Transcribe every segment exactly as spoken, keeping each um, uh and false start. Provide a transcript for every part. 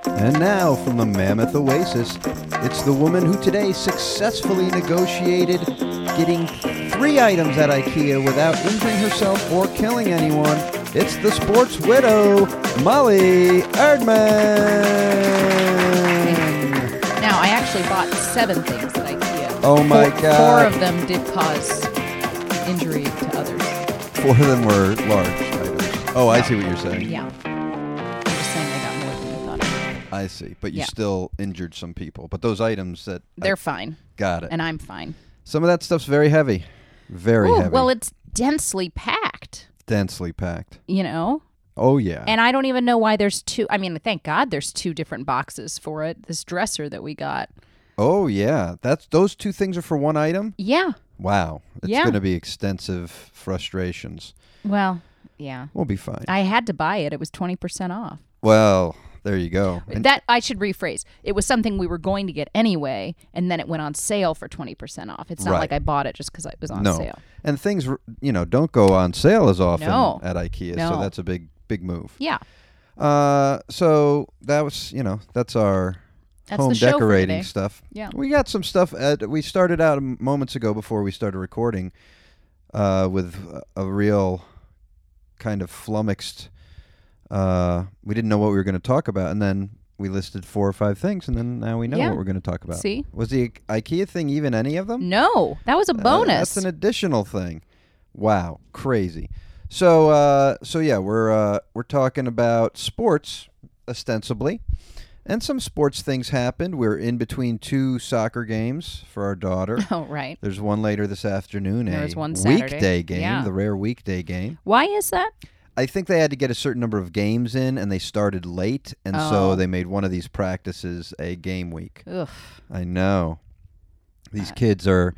And now, from the Mammoth Oasis, it's the woman who today successfully negotiated getting three items at IKEA without injuring herself or killing anyone. It's the sports widow, Molly Erdman. Now, I actually bought seven things at IKEA. Oh my four, God. Four of them did cause injury to others. Four of them were large items. Oh, I see what you're saying. Yeah. I'm just saying I got more than I thought I would. I see. But you Yeah. still injured some people. But those items that... They're I, fine. Got it. And I'm fine. Some of that stuff's very heavy. Very Ooh, heavy. well, it's densely packed, Densely packed. you know? Oh, yeah. And I don't even know why there's two. I mean, thank God there's two different boxes for it. This dresser that we got. Oh, yeah. That's Those two things are for one item? Yeah. Wow. It's Yeah. going to be extensive frustrations. Well, yeah. We'll be fine. I had to buy it. It was twenty percent off. Well, there you go. And That I should rephrase. It was something we were going to get anyway, and then it went on sale for twenty percent off. It's not Right. like I bought it just because it was on no. sale. And things, you know, don't go on sale as often No. at IKEA. No. So that's a big, big move. Yeah. Uh, so that was, you know, that's our That's home the show for decorating today. stuff. Yeah. We got some stuff. At, we started out m- moments ago before we started recording uh, with a, a real kind of flummoxed. Uh, we didn't know what we were going to talk about, and then we listed four or five things, and then now we know Yeah. what we're going to talk about. See? Was the I- IKEA thing even any of them? No, that was a Uh, bonus. that's an additional thing. Wow, crazy. So, uh, so yeah, we're uh, we're talking about sports ostensibly, and some sports things happened. We're in between two soccer games for our daughter. oh, right. There's one later this afternoon. There a was one Saturday. weekday game, Yeah. the rare weekday game. Why is that? I think they had to get a certain number of games in, and they started late, and Oh. so they made one of these practices a game week. Ugh. I know. These Uh, kids are,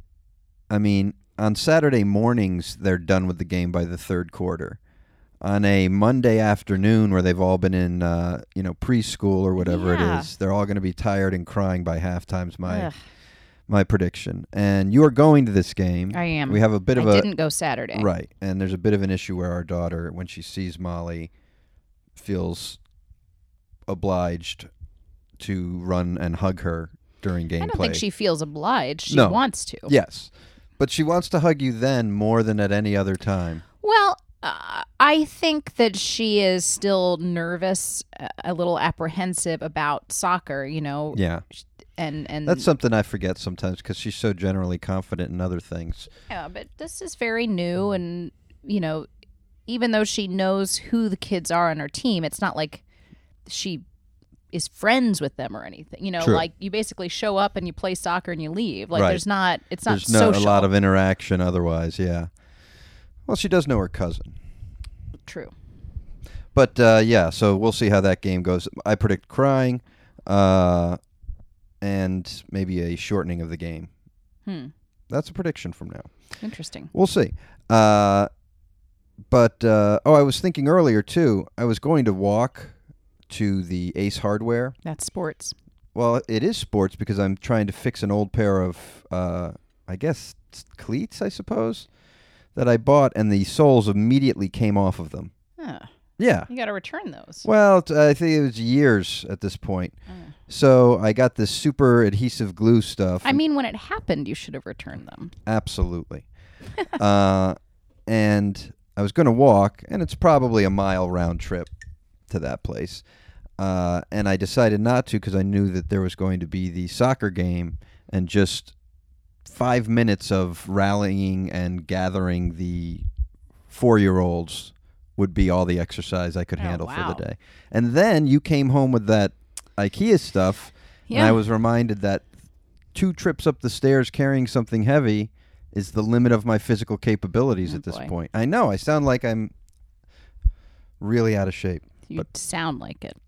I mean, on Saturday mornings, they're done with the game by the third quarter. On a Monday afternoon where they've all been in, uh, you know, preschool or whatever Yeah. it is, they're all going to be tired and crying by halftime's my Ugh. my prediction. And you are going to this game. I am. We have a bit of I a... didn't go Saturday. Right. And there's a bit of an issue where our daughter, when she sees Molly, feels obliged to run and hug her during gameplay. I don't think she feels obliged. She No. wants to. Yes. But she wants to hug you then more than at any other time. Well, uh, I think that she is still nervous, uh, a little apprehensive about soccer, you know. Yeah. And, and That's something I forget sometimes because she's so generally confident in other things. Yeah, but this is very new, and you know, even though she knows who the kids are on her team, it's not like she is friends with them or anything. You know, True. like you basically show up and you play soccer and you leave. Like Right. there's not, it's not There's no, social. a lot of interaction otherwise, yeah. Well, she does know her cousin. True. But, uh, yeah, so we'll see how that game goes. I predict crying uh, and maybe a shortening of the game. Hmm. That's a prediction from now. Interesting. We'll see. Uh, but, uh, oh, I was thinking earlier, too. I was going to walk to the Ace Hardware. That's sports. Well, it is sports because I'm trying to fix an old pair of, uh, I guess, cleats, I suppose, that I bought, and the soles immediately came off of them. Huh. Yeah. You got to return those. Well, t- I think it was years at this point. Mm. So I got this super adhesive glue stuff. I mean, when it happened, you should have returned them. Absolutely. uh, and I was going to walk, and it's probably a mile round trip to that place. Uh, and I decided not to because I knew that there was going to be the soccer game, and just five minutes of rallying and gathering the four-year-olds would be all the exercise I could Oh, handle wow. for the day. And then you came home with that IKEA stuff, and Yeah. I was reminded that two trips up the stairs carrying something heavy is the limit of my physical capabilities Oh, at this boy. point. I know, I sound like I'm really out of shape. You sound like it.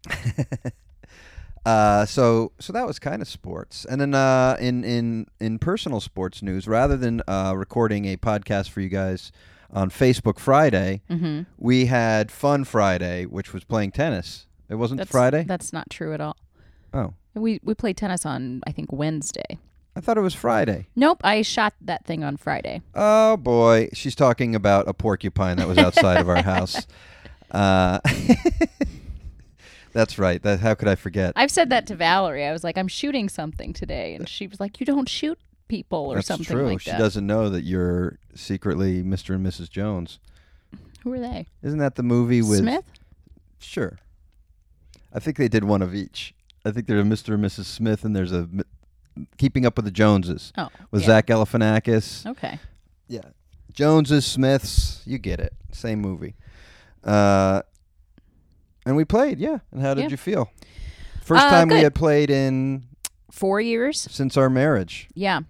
Uh, so so that was kind of sports. And then uh, in, in, in personal sports news, rather than uh, recording a podcast for you guys on Facebook Friday, Mm-hmm. we had Fun Friday, which was playing tennis. It wasn't That's, Friday? That's not true at all. Oh. We we played tennis on, I think, Wednesday. I thought it was Friday. Nope, I shot that thing on Friday. Oh, boy. She's talking about a porcupine that was outside of our house. Uh, That's right. That how could I forget? I've said that to Valerie. I was like, I'm shooting something today, and she was like, you don't shoot people or That's something true. like She that. doesn't know that you're secretly Mister and Missus Jones. Who are they? Isn't that the movie with Smith? Sure. I think they did one of each. I think there's a Mister and Missus Smith, and there's a M- Keeping Up with the Joneses Oh, with yeah. Zach Galifianakis. Okay. Yeah, Joneses, Smiths, you get it. Same movie. Uh, and we played, yeah. And how did Yeah. you feel? First Uh, time we good. had played in Four years. since our marriage. Yeah.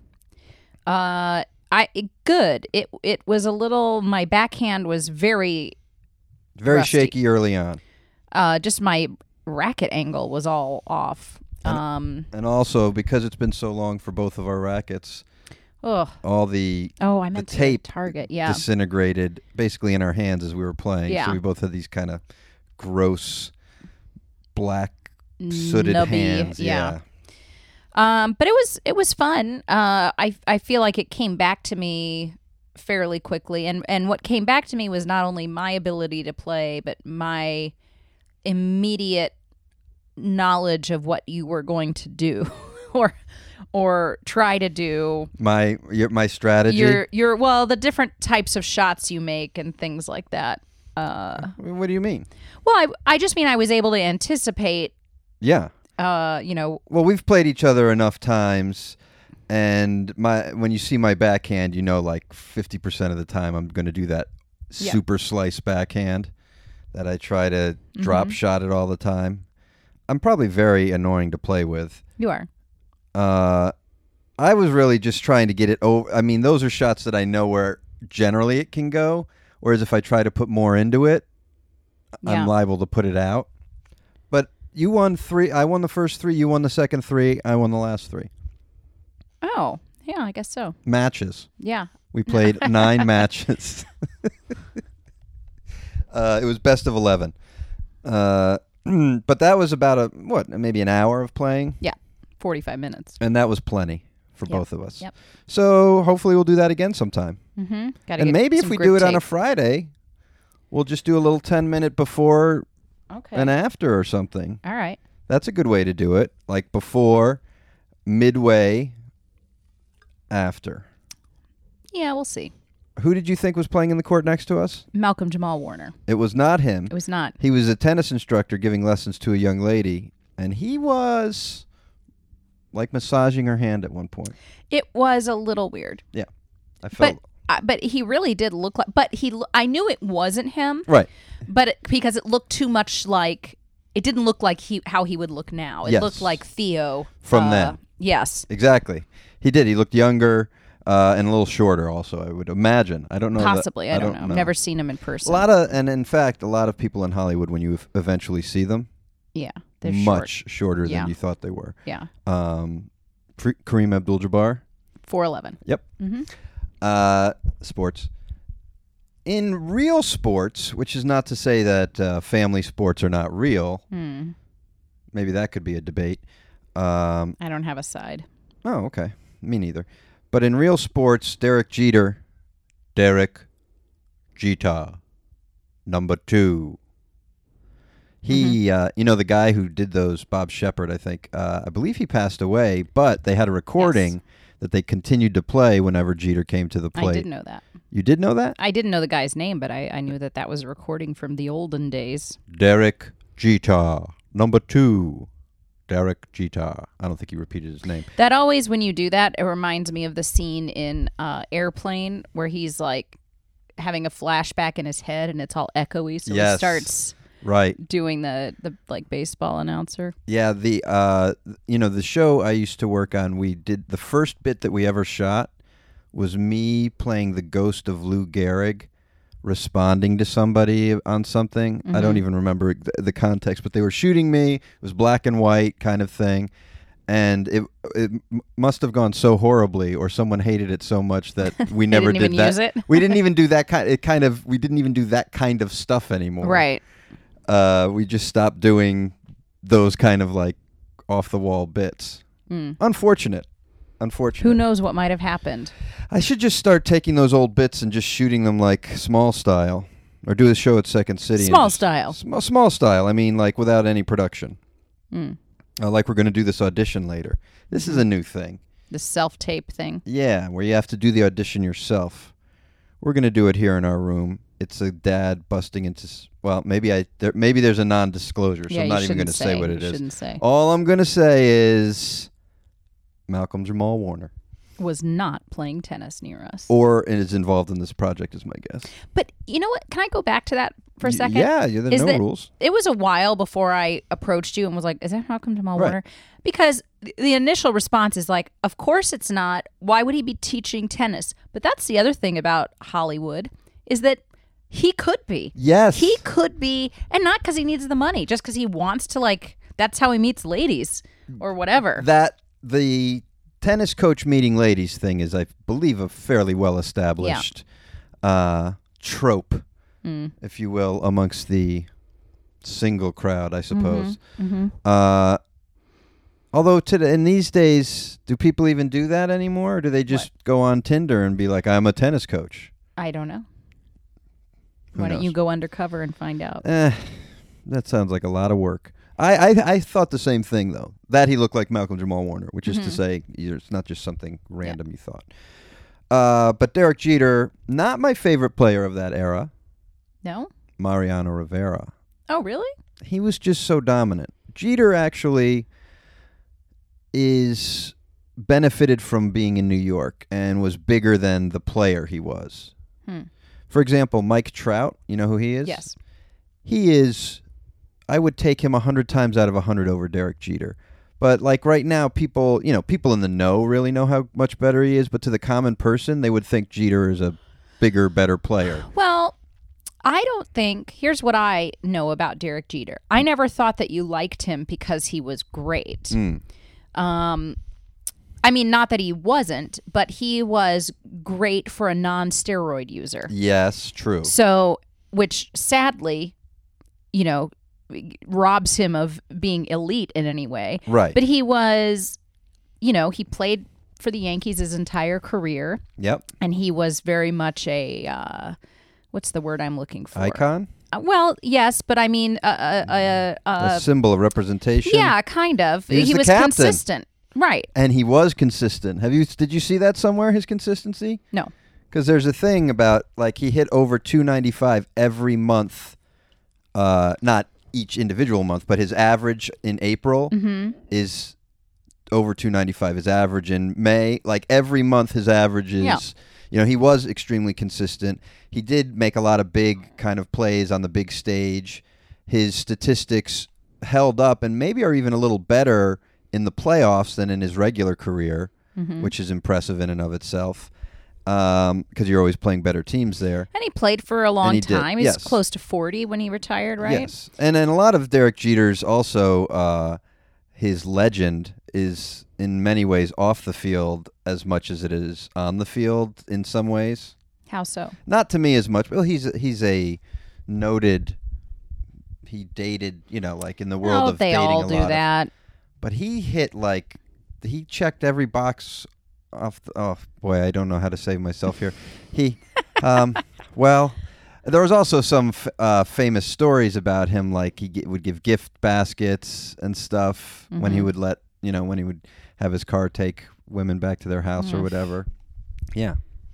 Uh, I it, good. It it was a little. My backhand was very. Very Rusty. shaky early on. Uh, just my racket angle was all off. Um. And also, because it's been so long for both of our rackets, Ugh. all the Oh, I meant to tape target. Yeah. disintegrated basically in our hands as we were playing. Yeah. So we both had these kind of gross black sooted Nubby, hands. yeah. Um, but it was it was fun. Uh, I I feel like it came back to me fairly quickly, and and what came back to me was not only my ability to play, but my immediate knowledge of what you were going to do, or or try to do. My your, my strategy. Your your well, the different types of shots you make and things like that. Uh, What do you mean? well, I I just mean I was able to anticipate. Yeah. Uh, you know, Well, we've played each other enough times, and my when you see my backhand, you know, like fifty percent of the time I'm going to do that Yeah. super slice backhand that I try to drop Mhm. shot it all the time. I'm probably very annoying to play with. you are. Uh, I was really just trying to get it over. I mean, those are shots that I know where generally it can go, whereas if I try to put more into it, Yeah. I'm liable to put it out. But you won three. I won the first three. You won the second three. I won the last three. Oh, yeah, I guess so. Matches. Yeah. We played nine matches. uh, it was best of eleven. Uh, but that was about a, what, maybe an hour of playing? forty-five minutes. And that was plenty for Yep. both of us. Yep. So hopefully we'll do that again sometime. Mm-hmm. Gotta And get maybe if some we grip do it on a tape. Friday, we'll just do a little ten minute before Okay. and after or something. All right. That's a good way to do it. Like before, midway, after. Yeah, we'll see. Who did you think was playing in the court next to us? Malcolm Jamal Warner. It was not him. It was not. He was a tennis instructor giving lessons to a young lady, and he was like massaging her hand at one point. It was a little weird, I felt but uh, but he really did look like. But he, lo- I knew it wasn't him. right. But it, because it looked too much like, it didn't look like he how he would look now. It Yes. looked like Theo From uh, then. Yes. Exactly. He did. He looked younger uh, and a little shorter. Also, I would imagine. I don't know. that- Possibly. I, don't, know. I've never seen him in person. A lot of, and in fact, a lot of people in Hollywood, when you ev- eventually see them, yeah. They're much short. shorter Yeah. than you thought they were. Yeah. Um, Pre- Kareem Abdul-Jabbar. four eleven. Yep. Mm-hmm. Uh, sports. In real sports, which is not to say that uh, family sports are not real. Hmm. Maybe that could be a debate. Um, I don't have a side. oh, okay. Me neither. But in real sports, Derek Jeter, Derek Jeter, number two. He, uh, you know, the guy who did those, Bob Shepard, I think, uh, I believe he passed away, but they had a recording Yes. that they continued to play whenever Jeter came to the plate. I did know that. You did know that? I didn't know the guy's name, but I, I knew that that was a recording from the olden days. Derek Jeter, number two. Derek Jeter. I don't think he repeated his name. That always, when you do that, it reminds me of the scene in uh, Airplane where he's like having a flashback in his head and it's all echoey. So Yes. he starts Right. doing the, the like baseball announcer. Yeah, the uh you know, the show I used to work on, we did the first bit that we ever shot was me playing the ghost of Lou Gehrig responding to somebody on something. I don't Mhm. even remember the, the context, but they were shooting me. It was black and white kind of thing. And it it m- must have gone so horribly, or someone hated it so much that we They never didn't did even that. use it? We didn't even do that kind. It kind of we didn't even do that kind of stuff anymore. Right. Uh, we just stopped doing those kind of like off the wall bits. Mm. Unfortunate. Unfortunate. Who knows what might have happened? I should just start taking those old bits and just shooting them like small style or do a show at Second City. Small and just- style. Small, small style. I mean, like without any production. Mm. Uh, like we're going to do this audition later. This is a new thing. The self-tape thing. Yeah, where you have to do the audition yourself. We're going to do it here in our room. It's a dad busting into... s- Well, maybe I there, maybe there's a non-disclosure, so yeah, I'm you not even shouldn't going to say what it You is. shouldn't say. All I'm going to say is Malcolm Jamal Warner. Was not playing tennis near us. Or is involved in this project, is my guess. But you know what? Can I go back to that for a Y- second? Yeah, yeah there's Is no that- rules. It was a while before I approached you and was like, is that Malcolm Jamal Right. Warner? Because th- the initial response is like, of course it's not. Why would he be teaching tennis? But that's the other thing about Hollywood is that he could be. Yes. He could be. And not because he needs the money, just because he wants to, like, that's how he meets ladies or whatever. That, the tennis coach meeting ladies thing is, I believe, a fairly well-established uh, trope, Mm. if you will, amongst the single crowd, I suppose. Mm-hmm. Uh, although today, in these days, do people even do that anymore? Or do they just go on Tinder and be like, I'm a tennis coach? I don't know. Who Why don't knows? you go undercover and find out? Eh, that sounds like a lot of work. I, I I thought the same thing, though, that he looked like Malcolm Jamal Warner, which is to Mhm. say, you're- it's not just something random you thought. Uh, but Derek Jeter, not my favorite player of that era, No? Mariano Rivera. Oh, really? He was just so dominant. Jeter actually is benefited from being in New York and was bigger than the player he was. Hmm. For example, Mike Trout, you know who he is? Yes. He is, I would take him one hundred times out of one hundred over Derek Jeter. But like right now, people, you know, people in the know really know how much better he is, but to the common person, they would think Jeter is a bigger, better player. Well, I don't think. Here's what I know about Derek Jeter. I never thought that you liked him because he was great. Mm. Um, I mean, not that he wasn't, but he was great for a non-steroid user. Yes, true. So, which sadly, you know, robs him of being elite in any way. Right. But he was, you know, he played for the Yankees his entire career, Yep. and he was very much a uh, what's the word I'm looking for? Icon? Uh, well, yes, but I mean, uh, uh, uh, A uh, symbol of representation. yeah, kind of. He was he the was captain. consistent, right? And he was consistent. Have you did you see that somewhere, his consistency? No. Because there's a thing about, like, he hit over two ninety-five every month, uh, not each individual month, but his average in April Mm-hmm. is over two ninety-five. His average in May, like every month his average is, Yeah. you know, he was extremely consistent. He did make a lot of big kind of plays on the big stage. His statistics held up and maybe are even a little better in the playoffs than in his regular career, Mm-hmm. which is impressive in and of itself. Um, because you're always playing better teams there. And he played for a long he did, time. He's yes. close to forty when he retired, right? Yes. And then a lot of Derek Jeter's also, uh, his legend is in many ways off the field as much as it is on the field in some ways. How so? Not to me as much. Well, he's he's a noted, he dated, you know, like in the world Oh, of they dating all a do lot of- that. but he hit like, he checked every box off. The, oh boy, I don't know how to save myself here. He, um, well, there was also some f- uh, famous stories about him, like he g- would give gift baskets and stuff when he Mhm. would let, you know, when he would have his car take women back to their house or Mm. whatever. Yeah,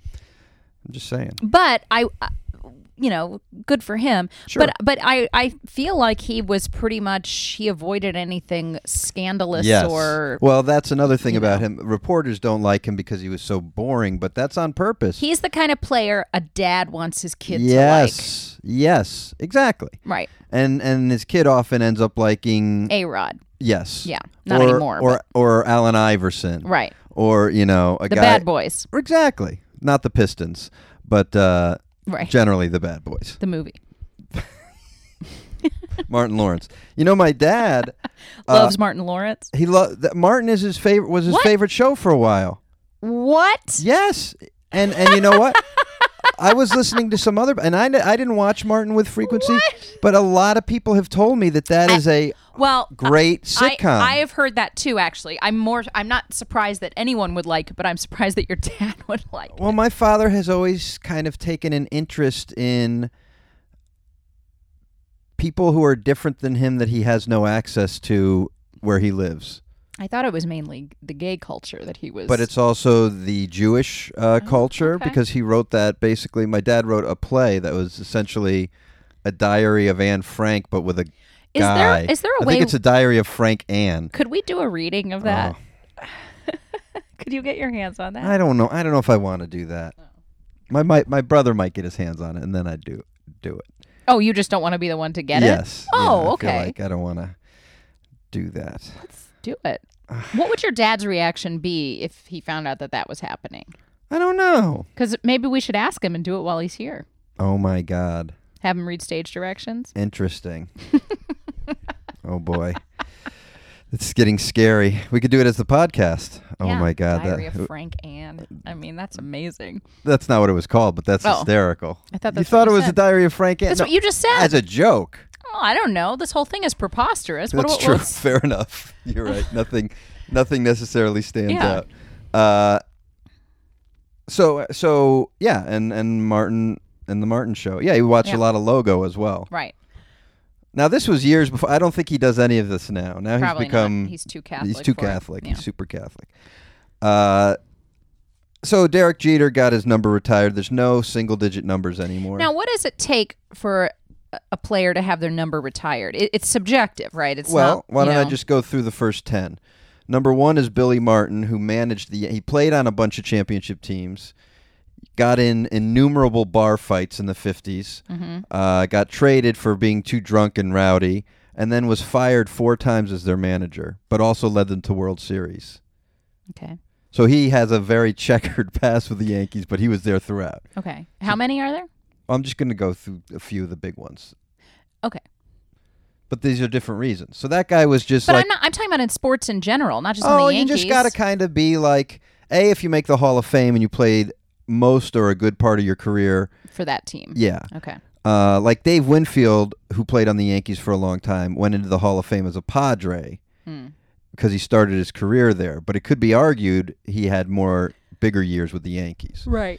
I'm just saying. But I, uh, you know, good for him. Sure. But but I I feel like he was pretty much he avoided anything scandalous Yes. or Well, that's another thing you about know. him. Reporters don't like him because he was so boring, but that's on purpose. he's the kind of player a dad wants his kid yes, yes, exactly. to like. Right. And and his kid often ends up liking A Rod. yes, Yeah. Not or, anymore. or but- or Allen Iverson, right. or you know a The guy. bad boys. Exactly, not the Pistons, but uh, Right. generally the bad boys. The movie. Martin Lawrence. You know, my dad Loves uh, Martin Lawrence. he lo- th- Martin is his favorite. Was his What? favorite show for a while. What? Yes, and and you know what? I was listening to some other, and I, I didn't watch Martin with frequency, What? but a lot of people have told me that that is a Well, great I, sitcom. I have heard that too. Actually, I'm more. I'm not surprised that anyone would like it, but I'm surprised that your dad would like. well, it. my father has always kind of taken an interest in people who are different than him that he has no access to where he lives. I thought it was mainly the gay culture that he was. But it's also the Jewish uh, Oh, culture okay. because he wrote that basically. My dad wrote a play that was essentially a diary of Anne Frank, but with a is guy. there is there a I way? think it's a diary of Frank Anne. Could we do a reading of that? Oh, Could you get your hands on that? I don't know. I don't know if I want to do that. Oh. My, my my brother might get his hands on it, and then I'd do do it. Oh, you just don't want to be the one to get it? Yes. Oh, Yeah, I feel okay. like I don't want to do that. Let's do it. What would your dad's reaction be if he found out that that was happening? I don't know. Because maybe we should ask him and do it while he's here. Oh my God. Have him read stage directions. Interesting. Oh boy. It's getting scary. We could do it as the podcast. Oh Yeah, my God. Diary That, of Frank Anne. I mean, that's amazing. that's not what it was called, but that's Oh. hysterical. I thought you that's thought what it you was said. a diary of Frank Anne? That's No, what you just said. as a joke. Oh, I don't know. This whole thing is preposterous. That's what, true. what's- Fair enough. You're right. Nothing nothing necessarily stands Yeah. out. Uh so so yeah, and and Martin and the Martin show. Yeah, he watched Yeah. a lot of Logo as well. Right. Now this was years before. I don't think he does any of this now. Now Probably he's become not. He's too Catholic. He's too for it. Catholic. Yeah. He's super Catholic. Uh, so Derek Jeter got his number retired. There's no single-digit numbers anymore. Now, what does it take for a- a player to have their number retired? It, it's subjective, right? It's well, not, why you don't I know- just go through the first ten? Number one is Billy Martin, who managed the. He played on a bunch of championship teams. Got in innumerable bar fights in the fifties. Mm-hmm. Uh, got traded for being too drunk and rowdy, and then was fired four times as their manager, but also led them to World Series. Okay. So he has a very checkered past with the Yankees, but he was there throughout. Okay. How many are there? I'm just going to go through a few of the big ones. Okay. But these are different reasons. So that guy was just But like, I'm not. I'm talking about in sports in general, not just oh, on the you Yankees. just got to kind of be like, A, if you make the Hall of Fame and you played most or a good part of your career, for that team. yeah. Okay. Uh, like Dave Winfield, who played on the Yankees for a long time, went into the Hall of Fame as a Padre Hmm. because he started his career there. But it could be argued he had more bigger years with the Yankees. Right.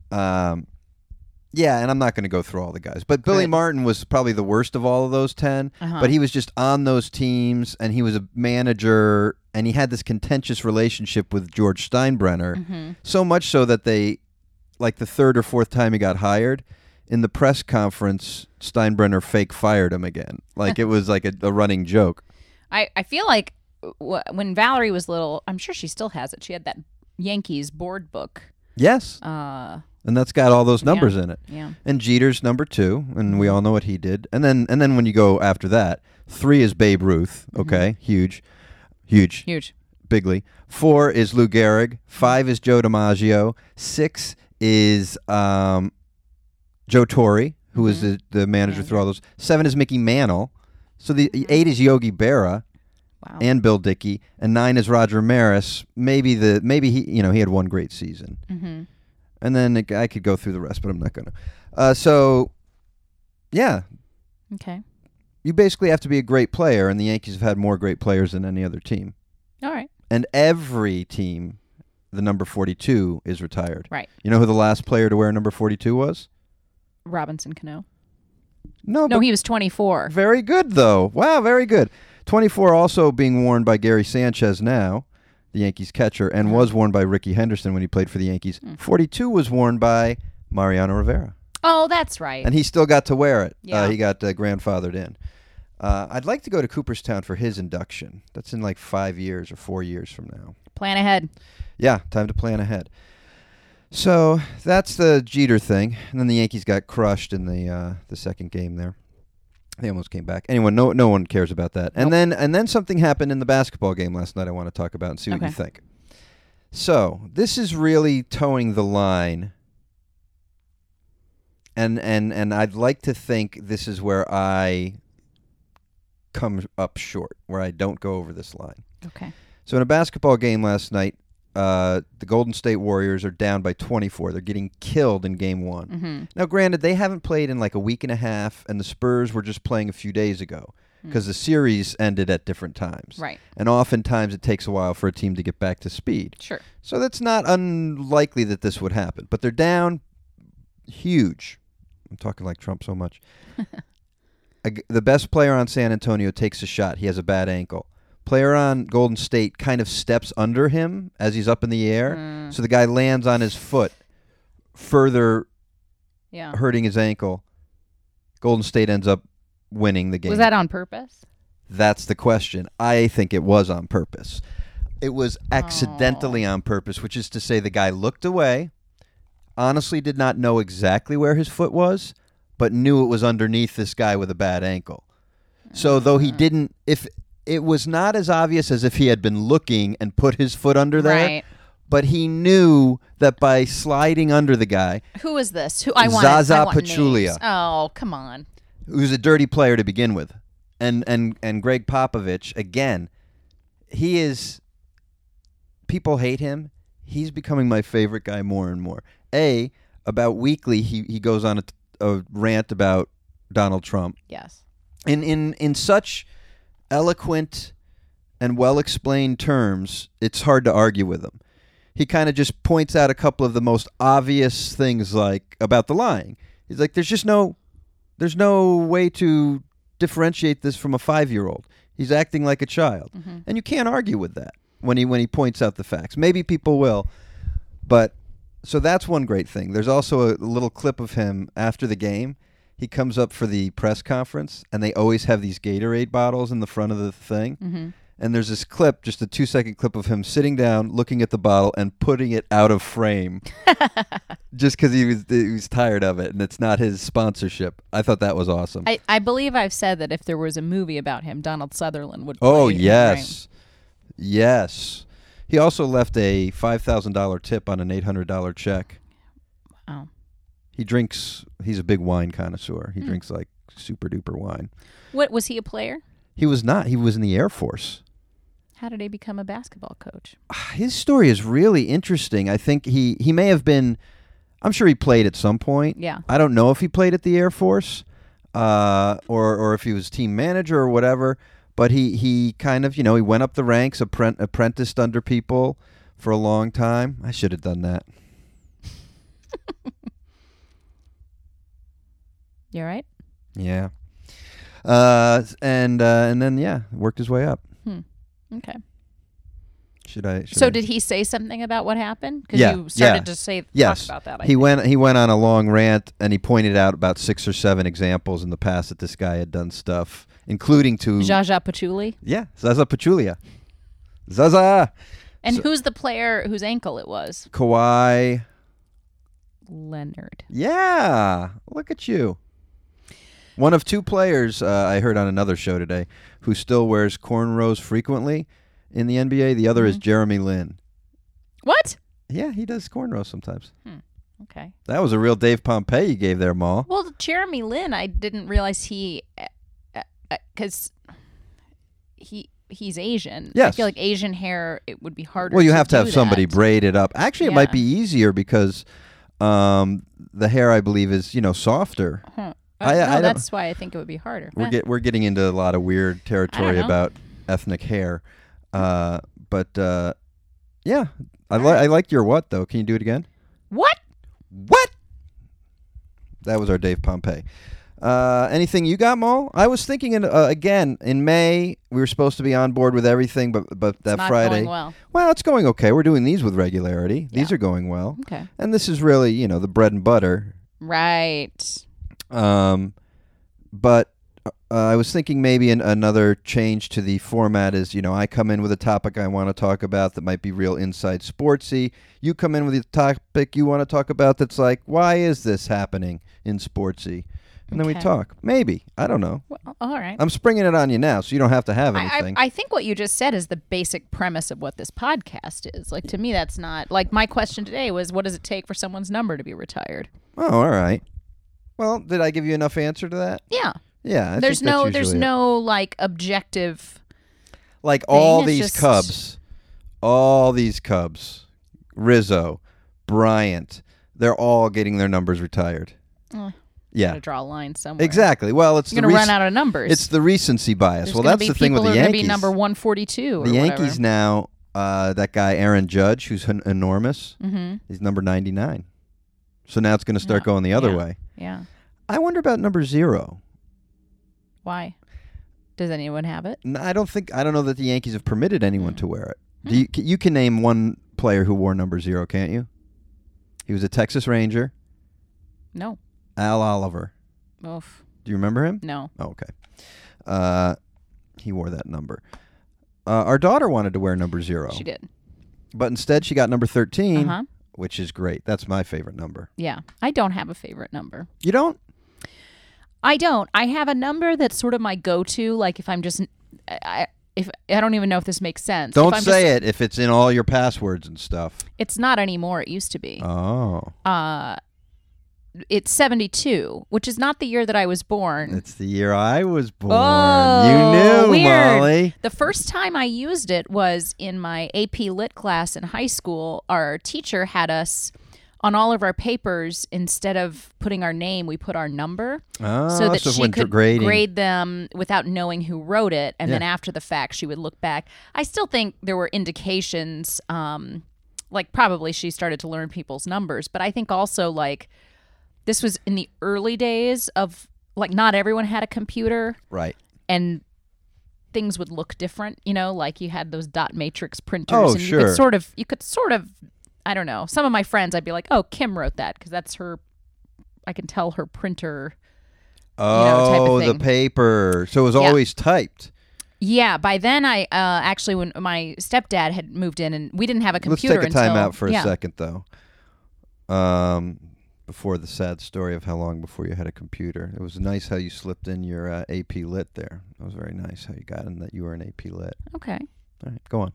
Um, yeah, and I'm not going to go through all the guys. But Billy Good. Martin was probably the worst of all of those ten. Uh-huh. But he was just on those teams, and he was a manager, and he had this contentious relationship with George Steinbrenner, Mm-hmm. so much so that they, like the third or fourth time he got hired, in the press conference, Steinbrenner fake fired him again. Like it was like a, a running joke. I, I feel like w- when Valerie was little, I'm sure she still has it. She had that Yankees board book. Yes, Uh, and that's got all those numbers in it. yeah. And Jeter's number two, and we all know what he did. And then and then when you go after that, three is Babe Ruth. Okay, huge, huge, Huge. bigly. Four is Lou Gehrig. Five is Joe DiMaggio. Six is um, Joe Torre, who was the, the manager through all those. Seven is Mickey Mantle. So the eight is Yogi Berra Wow. and Bill Dickey, and nine is Roger Maris. Maybe the maybe he you know he had one great season, mm-hmm. and then it, I could go through the rest, but I'm not gonna. Uh, so, yeah, Okay. you basically have to be a great player, and the Yankees have had more great players than any other team. All right. And every team, the number forty-two is retired. Right. You know who the last player to wear number forty-two was? Robinson Cano. No, No, but he was twenty-four. very good though. Wow, very good. twenty-four also being worn by Gary Sanchez now, the Yankees catcher, and was worn by Ricky Henderson when he played for the Yankees. Mm. forty-two was worn by Mariano Rivera, Oh, that's right. and he still got to wear it. Yeah. Uh, he got uh, grandfathered in. Uh, I'd like to go to Cooperstown for his induction. That's in like five years or four years from now. Plan ahead. Yeah, time to plan ahead. So that's the Jeter thing, and then the Yankees got crushed in the uh, the second game there. They almost came back. Anyway, no no one cares about that. And Nope. then and then something happened in the basketball game last night. I want to talk about and see what Okay. you think. So this is really towing the line, and and and I'd like to think this is where I come up short, where I don't go over this line. Okay. So in a basketball game last night, uh, the Golden State Warriors are down by twenty-four. They're getting killed in game one. Mm-hmm. Now, granted, they haven't played in like a week and a half, and the Spurs were just playing a few days ago because the series ended at different times. Right. And oftentimes it takes a while for a team to get back to speed. Sure. So that's not unlikely that this would happen. But they're down huge. I'm talking like Trump so much. a g the best player on San Antonio takes a shot. He has a bad ankle. Player on Golden State kind of steps under him as he's up in the air, Mm. so the guy lands on his foot, further Yeah. hurting his ankle. Golden State ends up winning the game. Was that on purpose? That's the question. I think it was on purpose. It was accidentally Oh. on purpose, which is to say the guy looked away, honestly did not know exactly where his foot was, but knew it was underneath this guy with a bad ankle. So though he didn't, if it was not as obvious as if he had been looking and put his foot under there, Right. but he knew that by sliding under the guy, Who is this? Who I want? Zaza I want Pachulia. names. Oh, come on. who's a dirty player to begin with, and and and Greg Popovich, again, he is, people hate him. He's becoming my favorite guy more and more. A, about weekly, he, he goes on a, a rant about Donald Trump. Yes. In, in, in such eloquent and well-explained terms, it's hard to argue with him. He kind of just points out a couple of the most obvious things, like about the lying. He's like, there's just no, there's no way to differentiate this from a five-year-old. He's acting like a child, Mm-hmm. and you can't argue with that when he when he points out the facts. Maybe people will, but so that's one great thing. There's also a little clip of him after the game. He comes up for the press conference, and they always have these Gatorade bottles in the front of the thing. Mm-hmm. And there's this clip, just a two-second clip of him sitting down, looking at the bottle, and putting it out of frame, just because he was he was tired of it, and it's not his sponsorship. I thought that was awesome. I, I believe I've said that if there was a movie about him, Donald Sutherland would play oh him, yes, yes. He also left a five thousand dollar tip on an eight hundred dollar check. right? Oh. He drinks. He's a big wine connoisseur. He Hmm. drinks like super duper wine. What, was he a player? He was not. He was in the Air Force. How did he become a basketball coach? His story is really interesting. I think he, he may have been, I'm sure he played at some point. Yeah. I don't know if he played at the Air Force uh, or or if he was team manager or whatever, but he, he kind of, you know, he went up the ranks, apprent- apprenticed under people for a long time. I should have done that. You all right? Yeah. Uh, and uh, and then, yeah, worked his way up. Hmm. Okay. Should I? Should So I? did he say something about what happened? Because Yeah, you started yeah. to say Yes. talk about that. I He think. went he went on a long rant, and he pointed out about six or seven examples in the past that this guy had done stuff, including to Zaza Pachulia. yeah Zaza Pachulia, Zaza And So- who's the player whose ankle it was? Kawhi. Leonard. Yeah, look at you. One of two players uh, I heard on another show today who still wears cornrows frequently in the N B A. The other is Mhm. Jeremy Lin. What? Yeah, he does cornrows sometimes. Okay. That was a real Dave Pompei you gave there, Maul. Well, Jeremy Lin, I didn't realize he, because he he's Asian. I Yes. feel like Asian hair, it would be harder. Well, you to have to do have somebody that. braid it up. Actually, it might Yeah. be easier because um, the hair, I believe, is you know softer. Huh. I- Uh, no, I don't- that's why I think it would be harder. We're Eh. get we're getting into a lot of weird territory know. about ethnic hair, uh, but uh, yeah, I All like right. I liked your what though. Can you do it again? What? What? That was our Dave Pompei. Uh, anything you got, Maul? I was thinking in, uh, again in May we were supposed to be on board with everything, but but that It's not Friday. going well. Well, it's going okay. We're doing these with regularity. These Yeah. are going well, Okay. and this is really you know the bread and butter. Right. Um, but uh, I was thinking maybe an, another change to the format is, you know, I come in with a topic I want to talk about that might be real inside sportsy. You come in with a topic you want to talk about that's like, why is this happening in sportsy? And then we Okay. talk. Maybe. I don't know. Well, all right. I'm springing it on you now, so you don't have to have I, I, anything. I think what you just said is the basic premise of what this podcast is. Like, to me, that's not like my question today was, what does it take for someone's number to be retired? oh, all right. Well, did I give you enough answer to that? Yeah. Yeah. I there's think that's no, there's usually it. no like objective. Like all It's these just- Cubs, all these Cubs, Rizzo, Bryant, they're all getting their numbers retired. Uh, Yeah, Gotta draw a line somewhere. exactly. Well, it's You're the gonna rec- run out of numbers. It's the recency bias. There's well, gonna that's be the thing with people the who are Yankees. Gonna be number one forty-two. Or the Yankees whatever. now, uh, that guy Aaron Judge, who's en- enormous, Mm-hmm. he's number ninety-nine. So now it's going to start Yeah. going the other Yeah. way. Yeah. I wonder about number zero. Why? Does anyone have it? No, I don't think. I don't know that the Yankees have permitted anyone mm. to wear it. Mm. Do you, you can name one player who wore number zero, can't you? He was a Texas Ranger. No. Al Oliver. Oof. Do you remember him? No. Oh, okay. Uh, he wore that number. Uh, our daughter wanted to wear number zero. She did. But instead she got number thirteen, uh-huh. which is great. That's my favorite number. Yeah. I don't have a favorite number. You don't? I don't. I have a number that's sort of my go-to, like if I'm just... I, if I don't even know if this makes sense. Don't if I'm say just, it if it's in all your passwords and stuff. It's not anymore. It used to be. Oh. Uh, it's seventy-two, which is not the year that I was born. It's the year I was born. Oh, you knew, weird. Molly. The first time I used it was in my A P Lit class in high school. Our teacher had us... on all of our papers, instead of putting our name, we put our number oh, so that so she when could grading. grade them without knowing who wrote it. And Yeah. then after the fact, she would look back. I still think there were indications, um, like probably she started to learn people's numbers. But I think also like this was in the early days of like not everyone had a computer. Right. And things would look different, you know, like you had those dot matrix printers. Oh, and sure. You could sort of, you could sort of, I don't know. Some of my friends, I'd be like, "Oh, Kim wrote that because that's her. I can tell her printer." Oh, you know, type of the thing. paper. So it was Yeah. always typed. Yeah. By then, I uh, actually, when my stepdad had moved in, and we didn't have a Let's computer. take a time until, out for a yeah. second, though. Um, before the sad story of how long before you had a computer, it was nice how you slipped in your uh, A P Lit there. It was very nice how you got in that you were an A P Lit. Okay. All right, go on.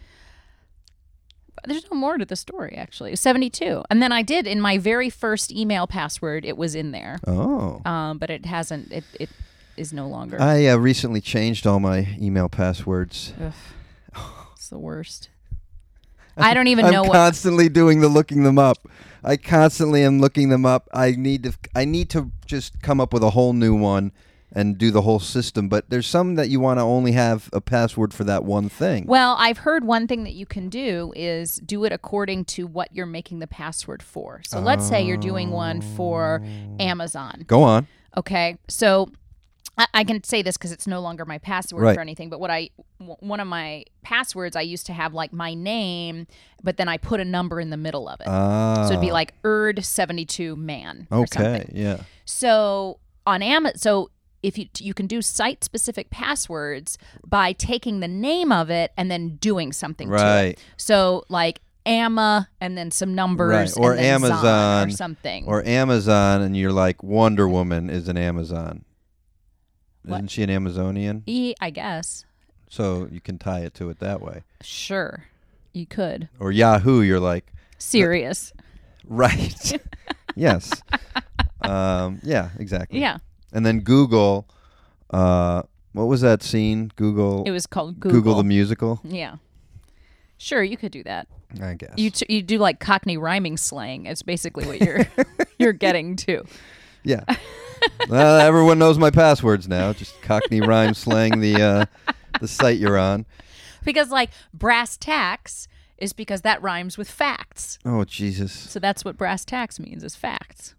There's no more to the story, actually. seventy-two. And then I did, in my very first email password, it was in there. Oh. Um, but it hasn't, it, it is no longer. I uh, recently changed all my email passwords. Ugh. It's the worst. I don't even I'm know what. constantly doing the looking them up. I constantly am looking them up. I need to I need to just come up with a whole new one and do the whole system, but there's some that you want to only have a password for that one thing. Well, I've heard one thing that you can do is do it according to what you're making the password for. So let's say you're doing one for Amazon. Go on. Okay. So I, I can say this because it's no longer my password Right. for anything, but what I, w- one of my passwords, I used to have like my name, but then I put a number in the middle of it. Ah. So it'd be like Erd seventy-two man or Okay, something. yeah. So on Amazon, so if you you can do site-specific passwords by taking the name of it and then doing something to Right. it. So like Amma and then some numbers, Right. Or and then Zon Amazon or something. Or Amazon, and you're like, Wonder Woman is an Amazon. What? Isn't she an Amazonian? E, I guess. So you can tie it to it that way. Sure, you could. Or Yahoo, you're like, Serious. right. Yes. Um, yeah, exactly. Yeah. And then Google, uh, what was that scene? Google. It was called Google. Google the musical. Yeah. Sure, you could do that. I guess. You t- you do like Cockney rhyming slang. It's basically what you're you're getting to. Yeah. Well, everyone knows my passwords now. Just Cockney rhyme slang the uh, the site you're on. Because like brass tacks is because that rhymes with facts. Oh Jesus. So that's what brass tacks means, is facts.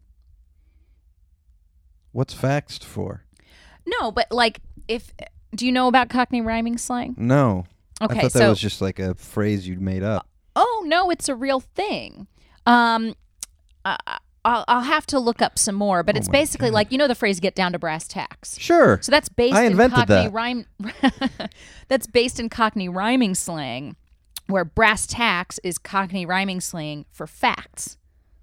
What's faxed for? No, but like if do you know about Cockney rhyming slang? No. Okay, I thought that so was just like a phrase you'd made up. oh no, it's a real thing. Um, I, I'll, I'll have to look up some more, but Oh it's my basically God. like, you know, the phrase "get down to brass tacks." Sure. So that's based I in invented Cockney that. rhyme. That's based in Cockney rhyming slang, where brass tacks is Cockney rhyming slang for facts.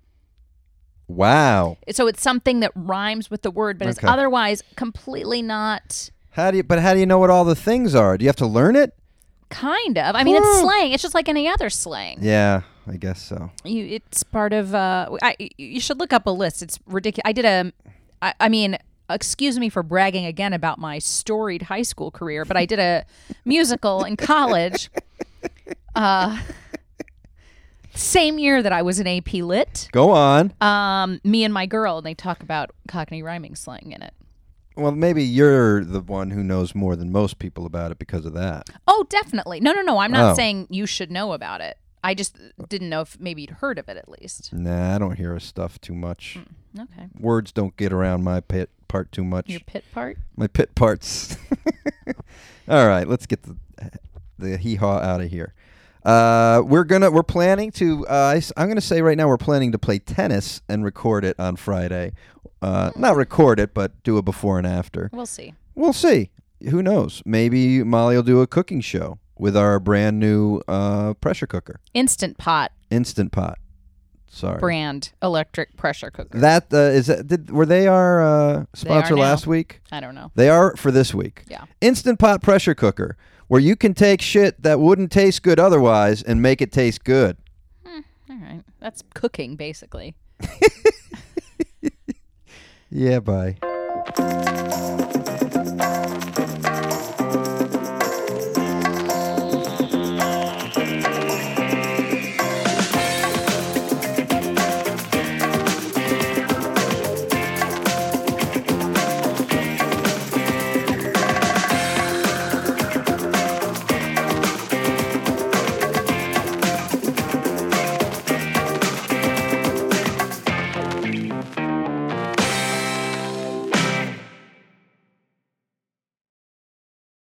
Wow. So it's something that rhymes with the word, but Okay. is otherwise completely not. How do you? But how do you know what all the things are? Do you have to learn it? Kind of. I mean, it's Whoa. slang. It's just like any other slang. Yeah, I guess so. You, it's part of. Uh, I, you should look up a list. It's ridiculous. I did a. I, I mean, excuse me for bragging again about my storied high school career, but I did a musical in college. Uh, same year that I was in A P Lit. Go on. Um, me and my girl, and they talk about Cockney rhyming slang in it. Well, maybe you're the one who knows more than most people about it because of that. Oh, definitely. No, no, no. I'm not Oh. saying you should know about it. I just didn't know if maybe you'd heard of it at least. Nah, I don't hear his stuff too much. Mm, okay. Words don't get around my pit part too much. Your pit part? My pit parts. All right, let's get the the hee-haw out of here. Uh, we're gonna we're planning to. Uh, I, am gonna say right now we're planning to play tennis and record it on Friday. Uh, not record it, but do a before and after. We'll see. We'll see. Who knows? Maybe Molly will do a cooking show with our brand new uh, pressure cooker. Instant Pot. Instant Pot. Sorry. Brand electric pressure cooker. That uh, is that, did were they our uh, sponsor now. last week? I don't know. They are for this week. Yeah. Instant Pot pressure cooker, where you can take shit that wouldn't taste good otherwise and make it taste good. Hmm, all right. That's cooking, basically. Yeah, bye.